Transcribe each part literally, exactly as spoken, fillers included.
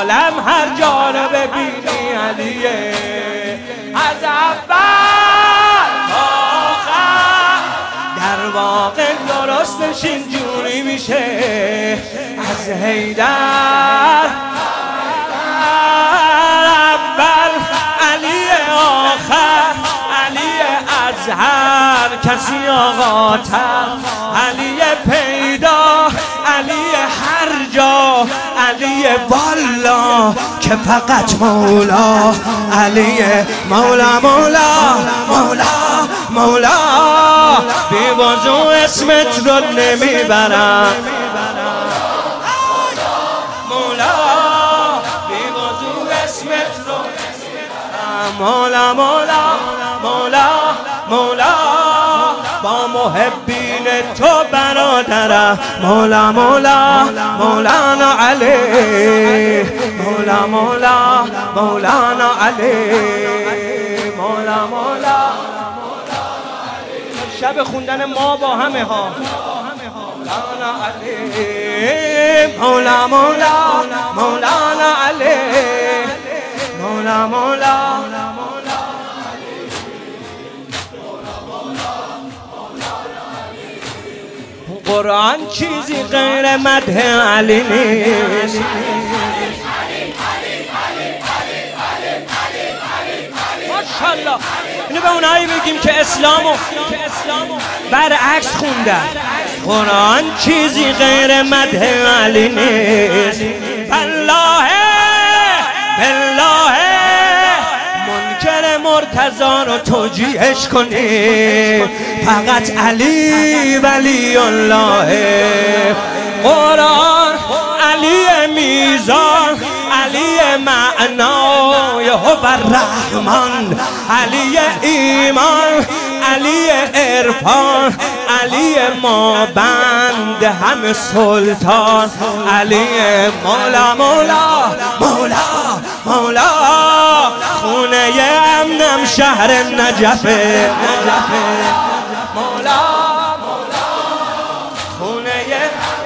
عالم هر جا رو ببینی علیه، از اول تا آخر در واقع درستش اینجوری میشه، از حیدر اول علی آخر، علی اظهر کسی آقاتر، علی پیدا، علی هر جا، علی والا که فقط مولا، علی مولا مولا مولا مولا، بی وضو اسمت رو نمیبرم مولا، بی وضو اسمت رو نمیبرم مولا مولا مولا مولا، با محبین تو برادرم مولا مولا مولانا علی، مولا مولا مولانا علی، مولا مولا. شب خوندن ما با همه ها مولانا علی، مولا مولا مولانا علی، مولا مولا. قرآن چیزی غیر مدح علی نیست، ماشاءالله. اینو به اونایی بگیم که اسلامو برعکس خوندن. قرآن چیزی غیر مدح علی نیست، بالله بالله منکر مرتضی رو توجیهش کنی، فقط علی ولی الله. قرآن علی میزان، علی معنای هو الرحمن، علی ایمان، علی عرفان، علی ما بند همه سلطان، علی مولا مولا مولا مولا، خونه امنم شهر نجفه، مولا خونه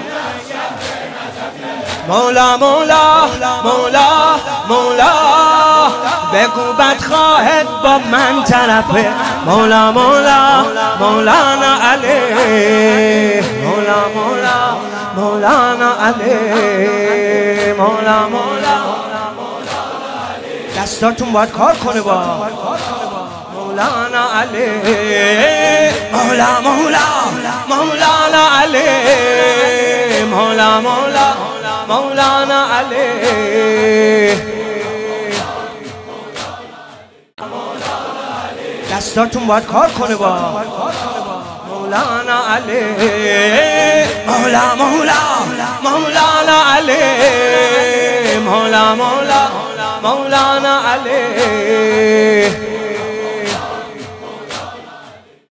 مولا مولا مولا مولا، بگو بدخواهت با من طرفه، مولا مولا مولانا علی، مولا مولا مولانا علی، مولا مولا. دستاتون باید کار کنه با مولانا علی، مولا مولا مولانا علی، مولا مولا مولانا علی. دستاتون باید کار کنه با مولانا علی، مولا مولا مولانا علی، مولا مولا مولانا علی.